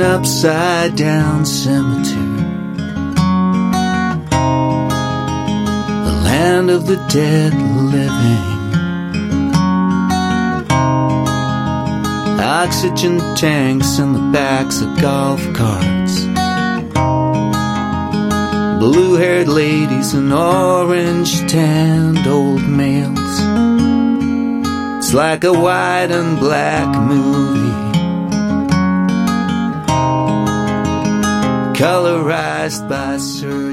an upside down cemetery, the land of the dead living. Oxygen tanks in the backs of golf carts, blue-haired ladies and orange-tanned old males. It's like a white and black movie, colorized by Sir